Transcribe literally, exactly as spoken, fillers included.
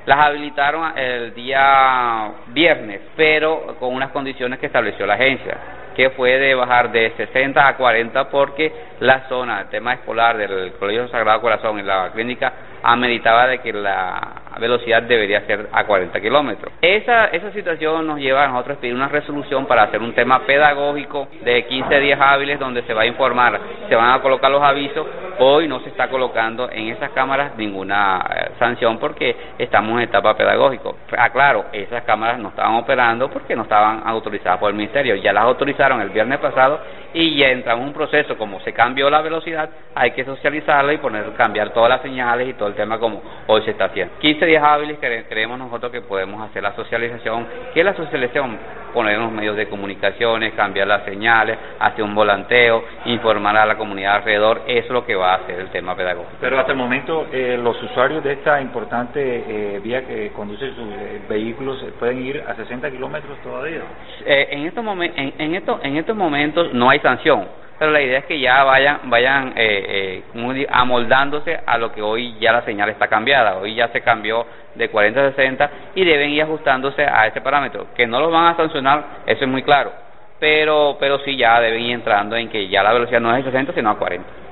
Las habilitaron el día viernes, pero con unas condiciones que estableció la agencia, que fue de bajar de sesenta a cuarenta porque la zona, el tema escolar del Colegio Sagrado Corazón en la clínica ameritaba de que la velocidad debería ser a cuarenta kilómetros. Esa, esa situación nos lleva a nosotros a pedir una resolución para hacer un tema pedagógico de quince días hábiles donde se va a informar, se van a colocar los avisos. Hoy no se está colocando en esas cámaras ninguna eh, sanción porque estamos en etapa pedagógico. Aclaro, esas cámaras no estaban operando porque no estaban autorizadas por el Ministerio, ya las autorizaron el viernes pasado y ya entramos en un proceso, como se cambió la velocidad, hay que socializarla y poner, cambiar todas las señales y todo el tema como hoy se está haciendo. quince días hábiles cre creemos nosotros que podemos hacer la socialización. ¿Qué es la socialización? Poner en los medios de comunicaciones, cambiar las señales, hacer un volanteo, informar a la comunidad alrededor, eso es lo que va a hacer el tema pedagógico. Pero hasta el momento eh, los usuarios de esta importante eh, vía que conduce sus eh, vehículos pueden ir a sesenta kilómetros todavía. Eh, en, estos momen en, en, estos, en estos momentos no hay sanción, pero la idea es que ya vayan vayan eh, eh, amoldándose a lo que hoy ya la señal está cambiada. Hoy ya se cambió de cuarenta a sesenta y deben ir ajustándose a ese parámetro. Que no los van a sancionar, eso es muy claro, pero pero sí ya deben ir entrando en que ya la velocidad no es de sesenta sino a cuarenta.